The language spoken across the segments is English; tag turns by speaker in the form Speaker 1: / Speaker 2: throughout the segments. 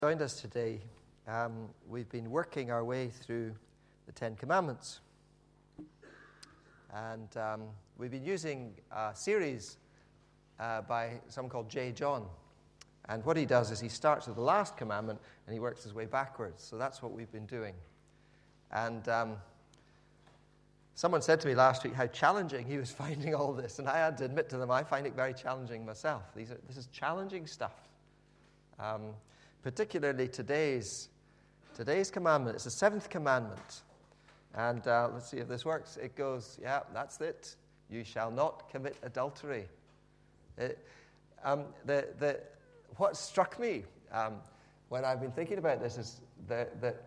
Speaker 1: Joined us today. We've been working our way through the Ten Commandments. And we've been using a series by someone called J. John. And what he does is he starts with the last commandment and he works his way backwards. So that's what we've been doing. And someone said to me last week how challenging he was finding all this. And I had to admit to them, I find it very challenging myself. This is challenging stuff. Particularly today's commandment. It's the seventh commandment. And let's see if this works. It goes, yeah, that's it. You shall not commit adultery. What struck me when I've been thinking about this is that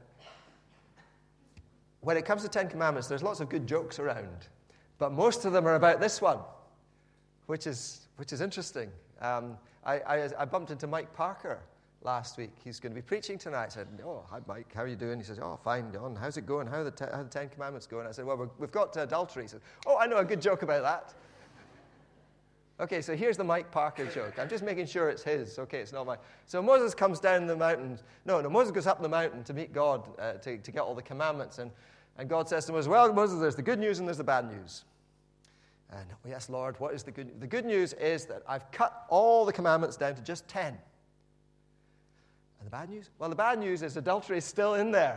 Speaker 1: when it comes to Ten Commandments, there's lots of good jokes around. But most of them are about this one, which is interesting. I bumped into Mike Parker last week. He's going to be preaching tonight. I said, "Oh, hi, Mike. How are you doing?" He says, "Oh, fine, John. How's it going? How are the Ten Commandments going?" I said, "Well, we've got to adultery." He said, "Oh, I know a good joke about that." Okay, so here's the Mike Parker joke. I'm just making sure it's his. Okay, it's not mine. So Moses comes down the mountain. No, Moses goes up the mountain to meet God, to get all the commandments. And God says to Moses, "Well, Moses, there's the good news and there's the bad news." And, "Oh, yes, Lord, what is the good news?" "The good news is that I've cut all the commandments down to just 10. And the bad news? Well, the bad news is adultery is still in there."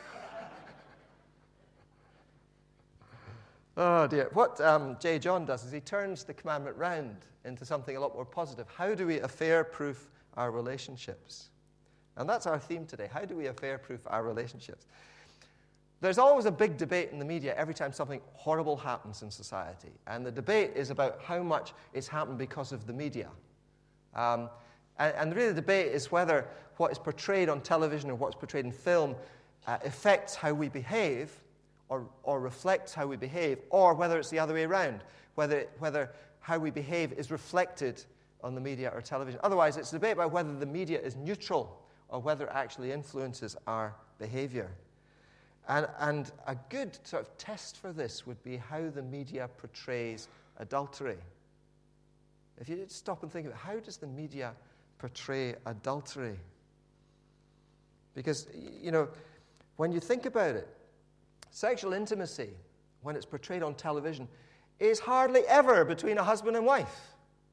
Speaker 1: Oh, dear. What J. John does is he turns the commandment round into something a lot more positive. How do we affair-proof our relationships? And that's our theme today. How do we affair-proof our relationships? There's always a big debate in the media every time something horrible happens in society. And the debate is about how much it's happened because of the media. And really the debate is whether what is portrayed on television or what's portrayed in film affects how we behave or reflects how we behave, or whether it's the other way around, whether how we behave is reflected on the media or television. Otherwise, it's a debate about whether the media is neutral or whether it actually influences our behavior. And a good sort of test for this would be how the media portrays adultery. If you just stop and think about how does the media portray adultery? Because, when you think about it, sexual intimacy, when it's portrayed on television, is hardly ever between a husband and wife.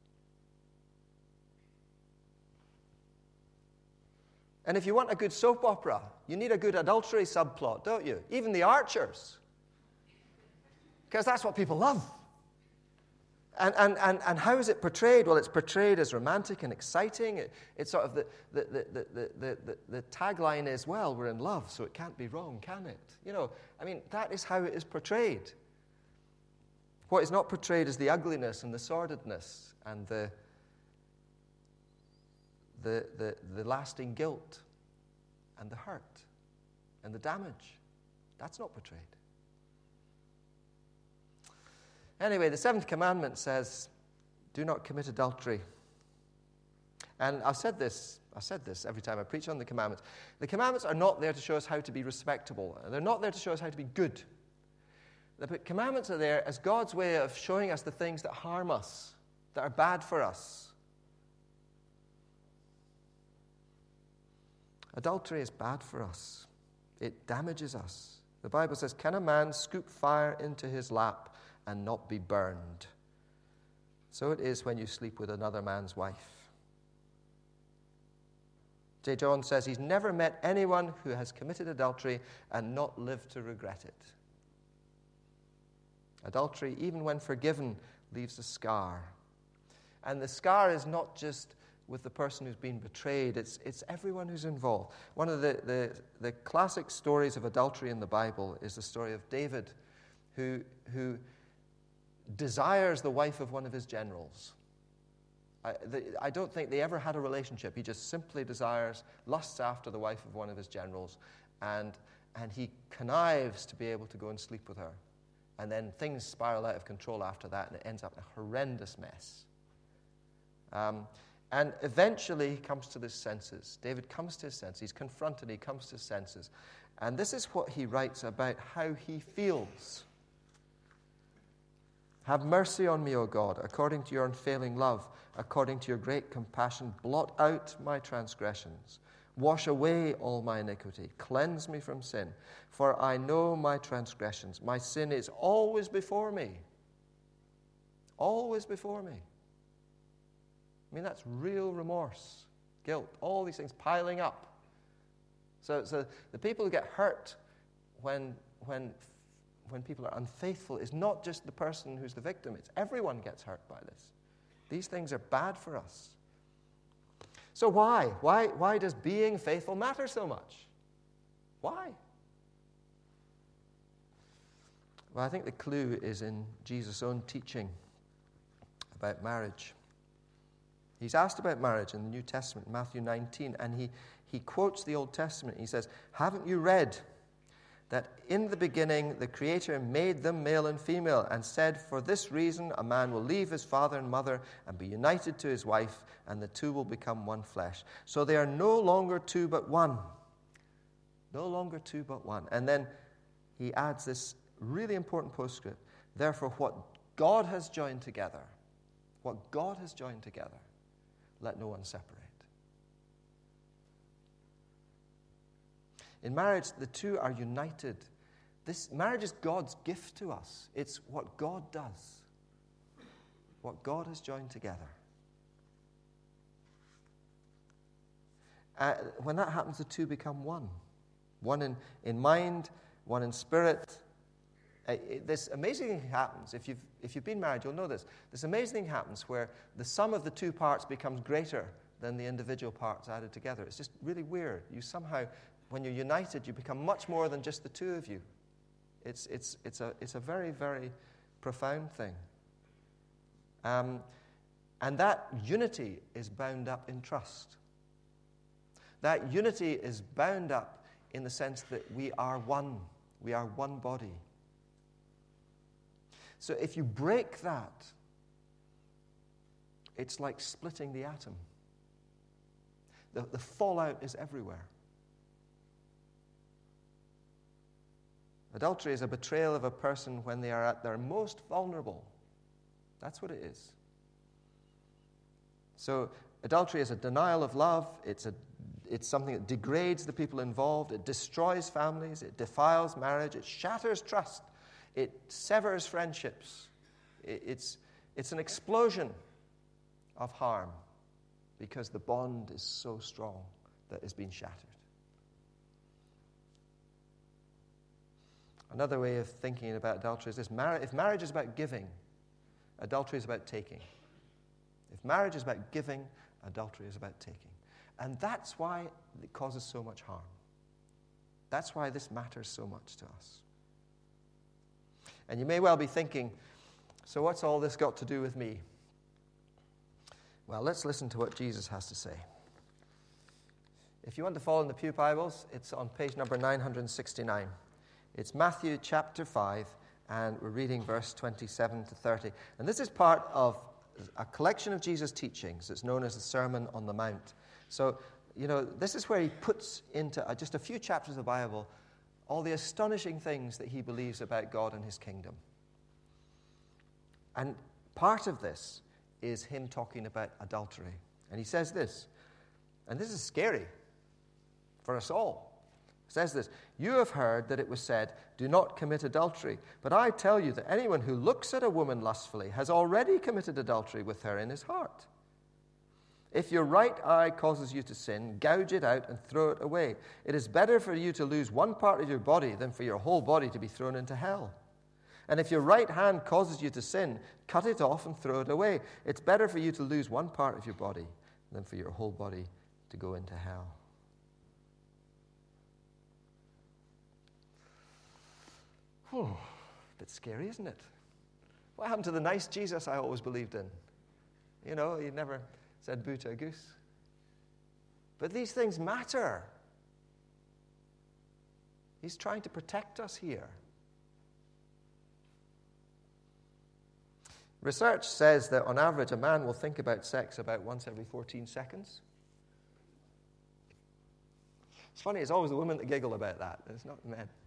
Speaker 1: And if you want a good soap opera, you need a good adultery subplot, don't you? Even The Archers. Because that's what people love. And how is it portrayed? Well, it's portrayed as romantic and exciting. It's sort of the tagline is, well, we're in love, so it can't be wrong, can it? That is how it is portrayed. What is not portrayed is the ugliness and the sordidness and the lasting guilt and the hurt and the damage. That's not portrayed. Anyway, the seventh commandment says, do not commit adultery. And I've said this every time I preach on the commandments. The commandments are not there to show us how to be respectable. They're not there to show us how to be good. The commandments are there as God's way of showing us the things that harm us, that are bad for us. Adultery is bad for us. It damages us. The Bible says, can a man scoop fire into his lap and not be burned? So it is when you sleep with another man's wife. J. John says he's never met anyone who has committed adultery and not lived to regret it. Adultery, even when forgiven, leaves a scar. And the scar is not just with the person who's been betrayed, it's everyone who's involved. One of the classic stories of adultery in the Bible is the story of David, who desires the wife of one of his generals. I don't think they ever had a relationship. He just simply lusts after the wife of one of his generals, and he connives to be able to go and sleep with her. And then things spiral out of control after that, and it ends up in a horrendous mess. And eventually he comes to his senses. David comes to his senses. He's confronted. He comes to his senses. And this is what he writes about how he feels. Have mercy on me, O God, according to your unfailing love, according to your great compassion. Blot out my transgressions. Wash away all my iniquity. Cleanse me from sin. For I know my transgressions. My sin is always before me. Always before me. I mean, that's real remorse, guilt, all these things piling up. So the people who get hurt when people are unfaithful is not just the person who's the victim. It's everyone gets hurt by this. These things are bad for us. So why? Why does being faithful matter so much? Why? Well, I think the clue is in Jesus' own teaching about marriage. He's asked about marriage in the New Testament, Matthew 19, and he quotes the Old Testament. He says, "Haven't you read that in the beginning the Creator made them male and female, and said, for this reason a man will leave his father and mother and be united to his wife, and the two will become one flesh. So they are no longer two but one." No longer two but one. And then he adds this really important postscript. "Therefore, what God has joined together, let no one separate." In marriage, the two are united. This marriage is God's gift to us. It's what God does, what God has joined together. When that happens, the two become one. One in mind, one in spirit. This amazing thing happens. If you've been married, you'll know this. This amazing thing happens where the sum of the two parts becomes greater than the individual parts added together. It's just really weird. You somehow, when you're united, you become much more than just the two of you. It's a very, very profound thing. And that unity is bound up in trust. That unity is bound up in the sense that we are one. We are one body. So if you break that, it's like splitting the atom. The fallout is everywhere. Adultery is a betrayal of a person when they are at their most vulnerable. That's what it is. So adultery is a denial of love. It's something that degrades the people involved. It destroys families. It defiles marriage. It shatters trust. It severs friendships. It's an explosion of harm because the bond is so strong that it's been shattered. Another way of thinking about adultery is this. If marriage is about giving, adultery is about taking. If marriage is about giving, adultery is about taking. And that's why it causes so much harm. That's why this matters so much to us. And you may well be thinking, so what's all this got to do with me? Well, let's listen to what Jesus has to say. If you want to follow in the Pew Bibles, it's on page number 969. It's Matthew chapter 5, and we're reading verse 27 to 30. And this is part of a collection of Jesus' teachings that's known as the Sermon on the Mount. So, this is where he puts into just a few chapters of the Bible all the astonishing things that he believes about God and his kingdom. And part of this is him talking about adultery. And he says this, and this is scary for us all. He says this, "You have heard that it was said, 'Do not commit adultery.' But I tell you that anyone who looks at a woman lustfully has already committed adultery with her in his heart. If your right eye causes you to sin, gouge it out and throw it away. It is better for you to lose one part of your body than for your whole body to be thrown into hell. And if your right hand causes you to sin, cut it off and throw it away. It's better for you to lose one part of your body than for your whole body to go into hell." A bit scary, isn't it? What happened to the nice Jesus I always believed in? He never said boo to a goose. But these things matter. He's trying to protect us here. Research says that on average a man will think about sex about once every 14 seconds. It's funny, it's always the women that giggle about that. It's not the men.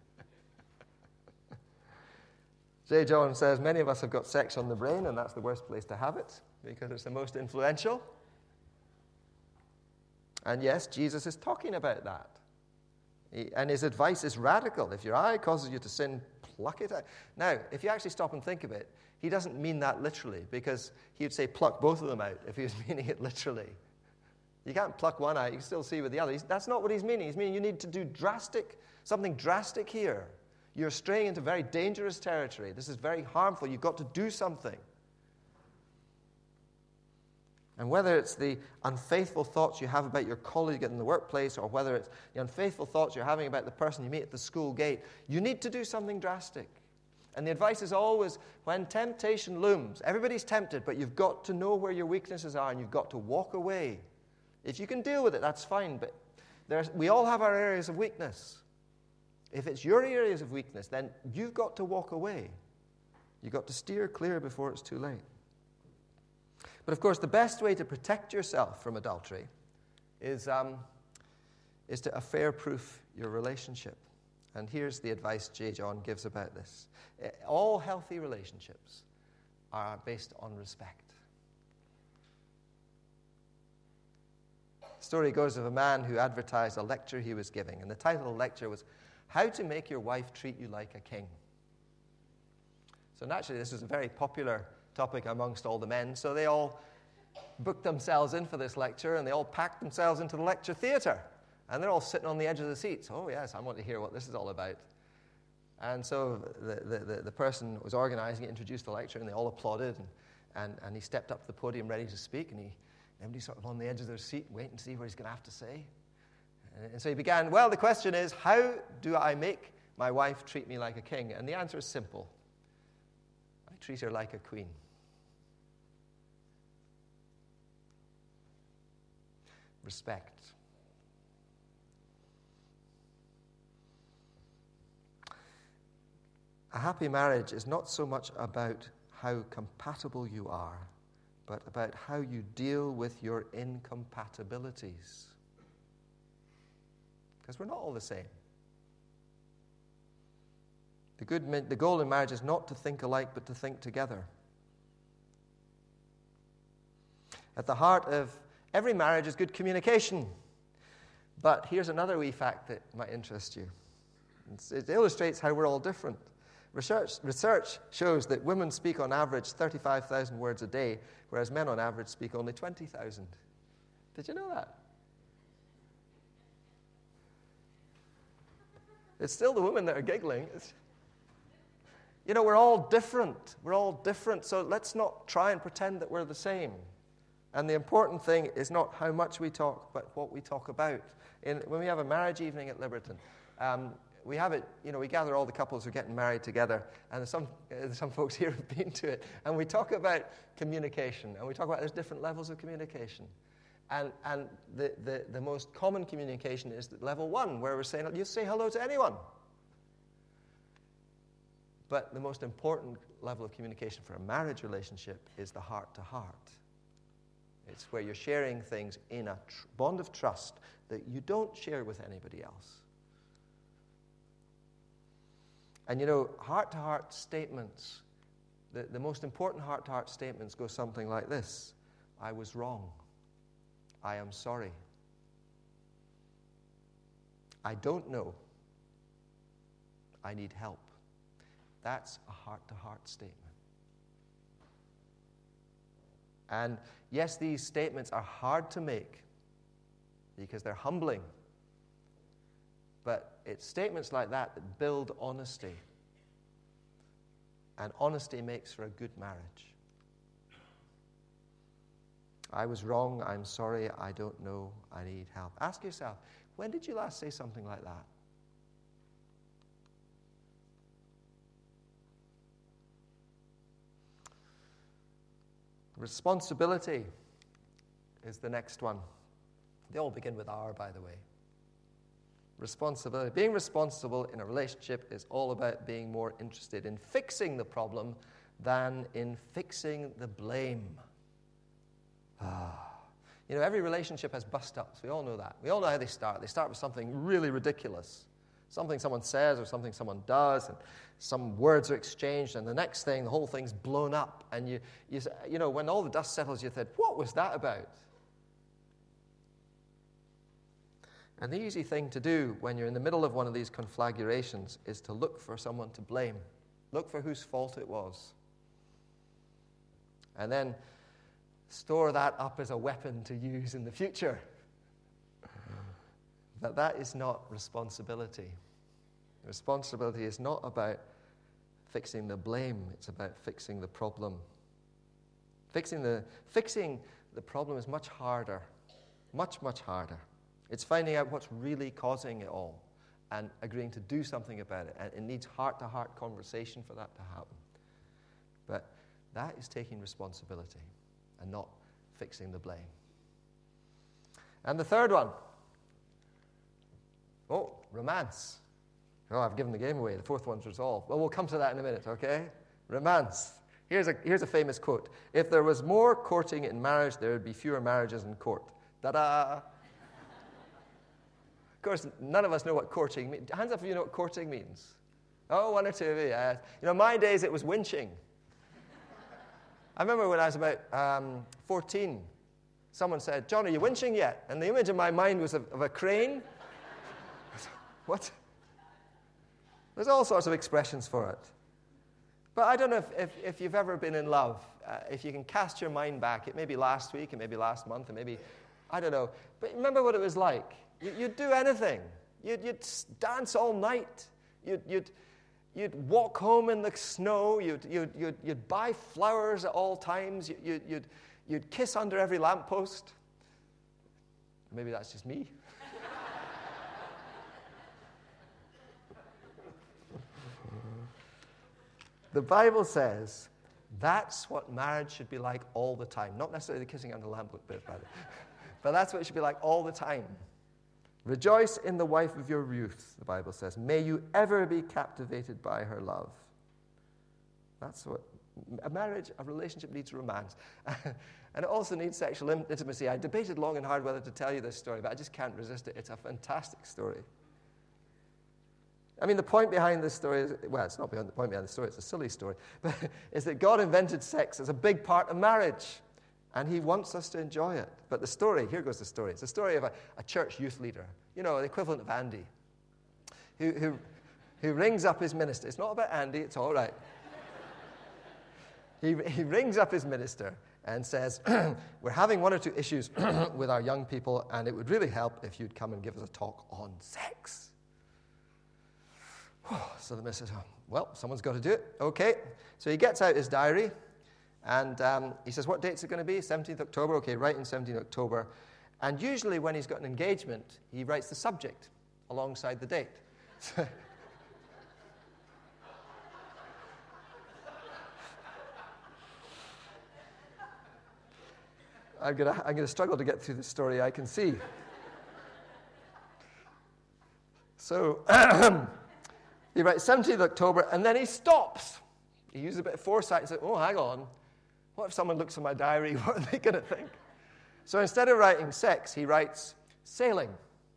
Speaker 1: J. John says, many of us have got sex on the brain, and that's the worst place to have it because it's the most influential. And yes, Jesus is talking about that. And his advice is radical. If your eye causes you to sin, pluck it out. Now, if you actually stop and think of it, he doesn't mean that literally, because he would say pluck both of them out if he was meaning it literally. You can't pluck one eye, you can still see with the other. That's not what he's meaning. He's meaning you need to do something drastic here. You're straying into very dangerous territory. This is very harmful. You've got to do something. And whether it's the unfaithful thoughts you have about your colleague in the workplace, or whether it's the unfaithful thoughts you're having about the person you meet at the school gate, you need to do something drastic. And the advice is always, when temptation looms, everybody's tempted, but you've got to know where your weaknesses are, and you've got to walk away. If you can deal with it, that's fine, but we all have our areas of weakness. If it's your areas of weakness, then you've got to walk away. You've got to steer clear before it's too late. But of course, the best way to protect yourself from adultery is to affair-proof your relationship. And here's the advice J. John gives about this. All healthy relationships are based on respect. The story goes of a man who advertised a lecture he was giving, and the title of the lecture was, How to Make Your Wife Treat You Like a King. So naturally, this was a very popular topic amongst all the men, so they all booked themselves in for this lecture, and they all packed themselves into the lecture theater, and they're all sitting on the edge of the seats. Oh yes, I want to hear what this is all about. And so the person who was organizing it introduced the lecture, and they all applauded, and he stepped up to the podium ready to speak, and everybody's sort of on the edge of their seat waiting to see what he's going to have to say. And so he began, well, the question is, how do I make my wife treat me like a king? And the answer is simple. I treat her like a queen. Respect. A happy marriage is not so much about how compatible you are, but about how you deal with your incompatibilities. Because we're not all the same. The goal in marriage is not to think alike, but to think together. At the heart of every marriage is good communication. But here's another wee fact that might interest you. It illustrates how we're all different. Research shows that women speak on average 35,000 words a day, whereas men on average speak only 20,000. Did you know that? It's still the women that are giggling. We're all different. We're all different, so let's not try and pretend that we're the same. And the important thing is not how much we talk, but what we talk about. When we have a marriage evening at Liberton, we have it, we gather all the couples who are getting married together, and some folks here have been to it, and we talk about communication, and we talk about there's different levels of communication. And the most common communication is level 1, where we're saying, you say hello to anyone. But the most important level of communication for a marriage relationship is the heart-to-heart. It's where you're sharing things in a bond of trust that you don't share with anybody else. And heart-to-heart statements, the most important heart-to-heart statements go something like this. I was wrong. I am sorry. I don't know. I need help. That's a heart-to-heart statement. And yes, these statements are hard to make because they're humbling. But it's statements like that build honesty. And honesty makes for a good marriage. I was wrong, I'm sorry, I don't know, I need help. Ask yourself, when did you last say something like that? Responsibility is the next one. They all begin with R, by the way. Responsibility. Being responsible in a relationship is all about being more interested in fixing the problem than in fixing the blame. Every relationship has bust-ups. We all know that. We all know how they start. They start with something really ridiculous. Something someone says or something someone does, and some words are exchanged, and the next thing, the whole thing's blown up. And you when all the dust settles, you think, what was that about? And the easy thing to do when you're in the middle of one of these conflagrations is to look for someone to blame. Look for whose fault it was. And then store that up as a weapon to use in the future. But that is not responsibility. Responsibility is not about fixing the blame. It's about fixing the problem. Fixing the problem is much harder. Much, much harder. It's finding out what's really causing it all and agreeing to do something about it. And it needs heart-to-heart conversation for that to happen. But that is taking responsibility and not fixing the blame. And the third one. Oh, romance. Oh, I've given the game away. The fourth one's resolve. Well, we'll come to that in a minute, okay? Romance. Here's a famous quote. If there was more courting in marriage, there would be fewer marriages in court. Ta-da! Of course, none of us know what courting means. Hands up if you know what courting means. Oh, one or two of you, yes. My days it was winching. I remember when I was about 14, someone said, "John, are you winching yet?" And the image in my mind was of a crane. What? There's all sorts of expressions for it. But I don't know if you've ever been in love. If you can cast your mind back, it may be last week, it may be last month, it may be, I don't know. But remember what it was like. You'd do anything. You'd dance all night. You'd walk home in the snow. You'd buy flowers at all times. You'd kiss under every lamppost. Maybe that's just me. The Bible says that's what marriage should be like all the time. Not necessarily the kissing under the lamppost bit, but that's what it should be like all the time. Rejoice in the wife of your youth, the Bible says. May you ever be captivated by her love. That's what a marriage, a relationship needs romance. And it also needs sexual intimacy. I debated long and hard whether to tell you this story, but I just can't resist it. It's a fantastic story. I mean, the point behind this story is, well, it's not the point behind the story, it's a silly story, but is that God invented sex as a big part of marriage, and he wants us to enjoy it. But the story, here goes the story. It's the story of a church youth leader, the equivalent of Andy, who rings up his minister. It's not about Andy, it's all right. He rings up his minister and says, we're having one or two issues with our young people, and it would really help if you'd come and give us a talk on sex. So the minister says, well, someone's got to do it. Okay. So he gets out his diary, and he says, what date's it going to be? 17th October. Okay, right in 17th October. And usually when he's got an engagement, he writes the subject alongside the date. I'm going to struggle to get through this story, I can see. So he writes 17th October, and then he stops. He uses a bit of foresight and says, oh, hang on. What if someone looks at my diary? What are they going to think? So instead of writing sex, he writes sailing.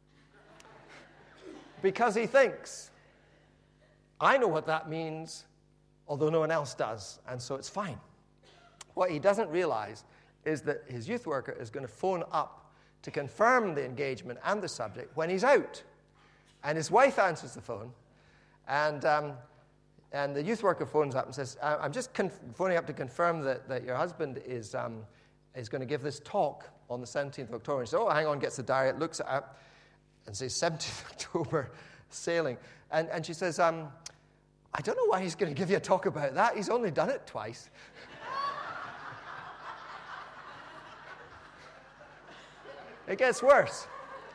Speaker 1: Because he thinks, I know what that means, although no one else does, and so it's fine. What he doesn't realize is that his youth worker is going to phone up to confirm the engagement and the subject when he's out. And his wife answers the phone, and the youth worker phones up and says, I'm just phoning up to confirm that your husband is going to give this talk on the 17th of October. And she says, oh, hang on, gets the diary, looks at it, and says, 17th October, sailing. And she says, I don't know why he's going to give you a talk about that. He's only done it twice. It gets worse.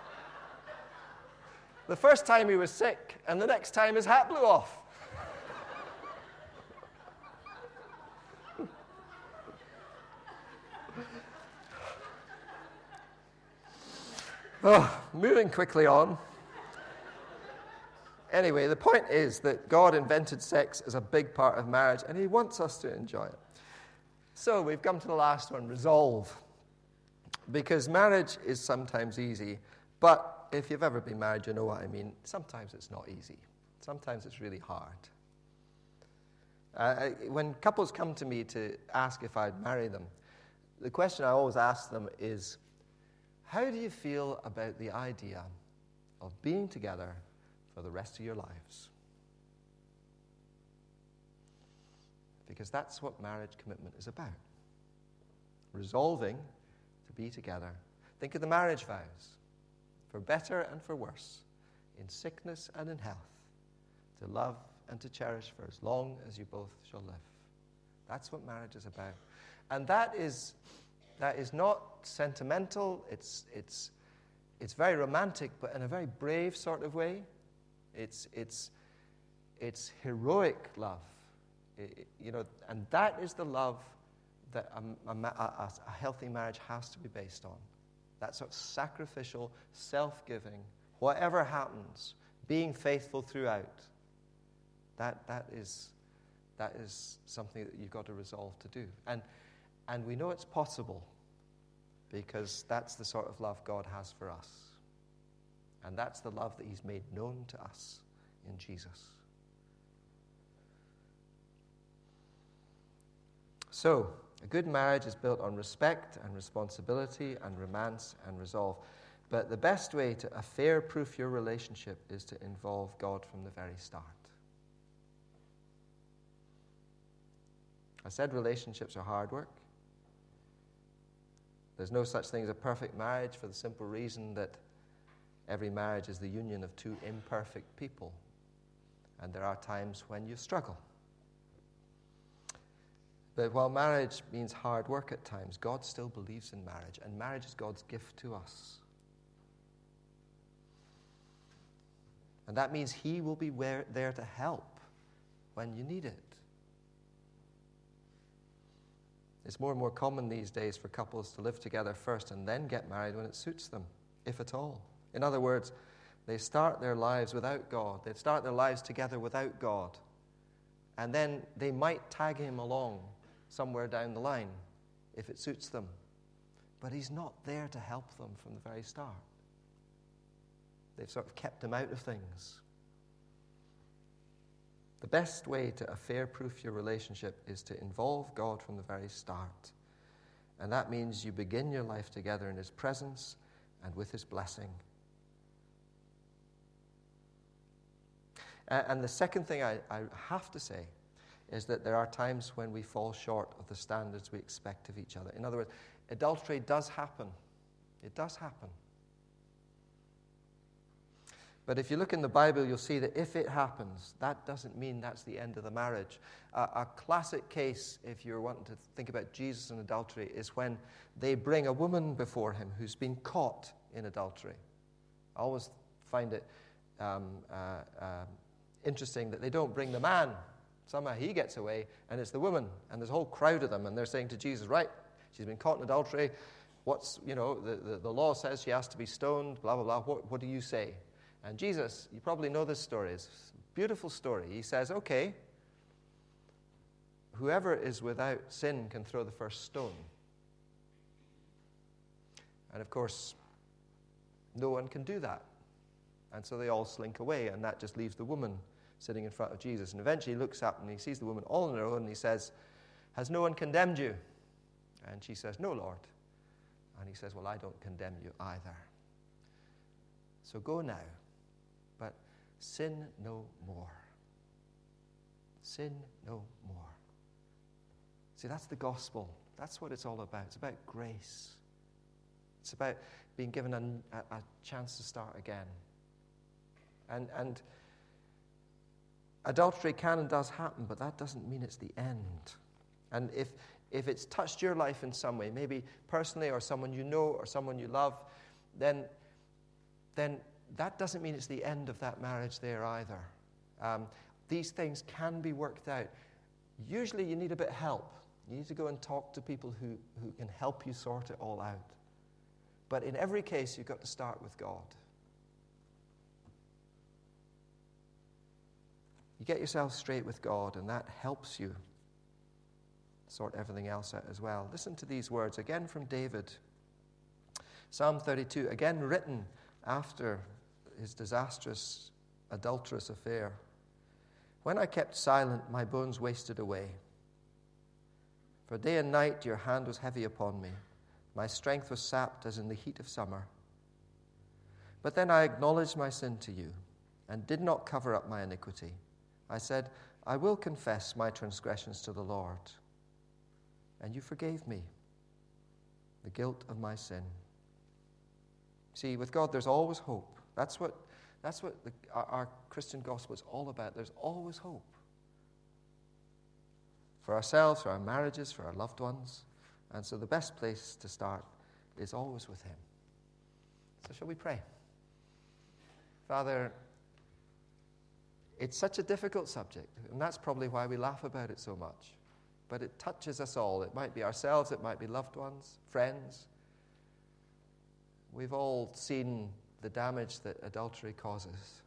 Speaker 1: The first time he was sick, and the next time his hat blew off. Moving quickly on. Anyway, the point is that God invented sex as a big part of marriage, and he wants us to enjoy it. So we've come to the last one, resolve. Because marriage is sometimes easy, but if you've ever been married, you know what I mean. Sometimes it's not easy. Sometimes it's really hard. When couples come to me to ask if I'd marry them, the question I always ask them is, how do you feel about the idea of being together for the rest of your lives. Because that's what marriage commitment is about. Resolving to be together. Think of the marriage vows. For better and for worse, in sickness and in health, to love and to cherish for as long as you both shall live. That's what marriage is about. And that is not sentimental. It's very romantic, but in a very brave sort of way. It's heroic love. And that is the love that a healthy marriage has to be based on. That sort of sacrificial, self-giving, whatever happens, being faithful throughout. That is something that you've got to resolve to do. And we know it's possible because that's the sort of love God has for us. And that's the love that he's made known to us in Jesus. So, a good marriage is built on respect and responsibility and romance and resolve. But the best way to affair-proof your relationship is to involve God from the very start. I said relationships are hard work. There's no such thing as a perfect marriage for the simple reason that every marriage is the union of two imperfect people. And there are times when you struggle. But while marriage means hard work at times, God still believes in marriage, and marriage is God's gift to us. And that means he will be there to help when you need it. It's more and more common these days for couples to live together first and then get married when it suits them, if at all. In other words, they start their lives without God. They start their lives together without God. And then they might tag him along somewhere down the line if it suits them. But he's not there to help them from the very start. They've sort of kept him out of things. The best way to affair-proof your relationship is to involve God from the very start. And that means you begin your life together in his presence and with his blessing. And the second thing I have to say is that there are times when we fall short of the standards we expect of each other. In other words, adultery does happen. It does happen. But if you look in the Bible, you'll see that if it happens, that doesn't mean that's the end of the marriage. A classic case, if you're wanting to think about Jesus and adultery, is when they bring a woman before him who's been caught in adultery. I always find it interesting that they don't bring the man. Somehow he gets away, and it's the woman, and there's a whole crowd of them, and they're saying to Jesus, right, she's been caught in adultery. The law says she has to be stoned, blah, blah, blah. What do you say? And Jesus, you probably know this story, it's a beautiful story. He says, okay, whoever is without sin can throw the first stone. And of course, no one can do that. And so they all slink away, and that just leaves the woman sitting in front of Jesus. And eventually he looks up and he sees the woman all on her own, and he says, has no one condemned you? And she says, no, Lord. And he says, well, I don't condemn you either. So go now, but sin no more. Sin no more. See, that's the gospel. That's what it's all about. It's about grace. It's about being given a chance to start again. And adultery can and does happen, but that doesn't mean it's the end. And if it's touched your life in some way, maybe personally or someone you know or someone you love, then that doesn't mean it's the end of that marriage there either. These things can be worked out. Usually you need a bit of help. You need to go and talk to people who can help you sort it all out. But in every case, you've got to start with God. You get yourself straight with God, and that helps you sort everything else out as well. Listen to these words, again from David. Psalm 32, again written after his disastrous, adulterous affair. When I kept silent, my bones wasted away. For day and night your hand was heavy upon me. My strength was sapped as in the heat of summer. But then I acknowledged my sin to you and did not cover up my iniquity. I said, I will confess my transgressions to the Lord. And you forgave me the guilt of my sin. See, with God, there's always hope. That's what our Christian gospel is all about. There's always hope. For ourselves, for our marriages, for our loved ones. And so the best place to start is always with Him. So shall we pray? Father, it's such a difficult subject, and that's probably why we laugh about it so much. But it touches us all. It might be ourselves, it might be loved ones, friends. We've all seen the damage that adultery causes.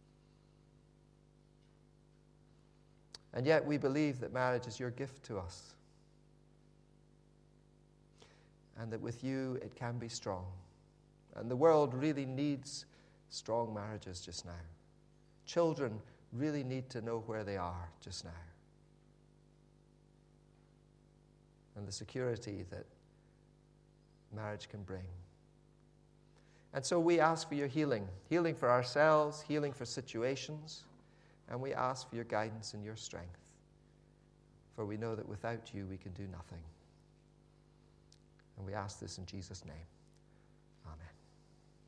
Speaker 1: And yet we believe that marriage is your gift to us. And that with you it can be strong. And the world really needs strong marriages just now. Children really need to know where they are just now. And the security that marriage can bring. And so we ask for your healing. Healing for ourselves, healing for situations. And we ask for your guidance and your strength. For we know that without you we can do nothing. And we ask this in Jesus' name.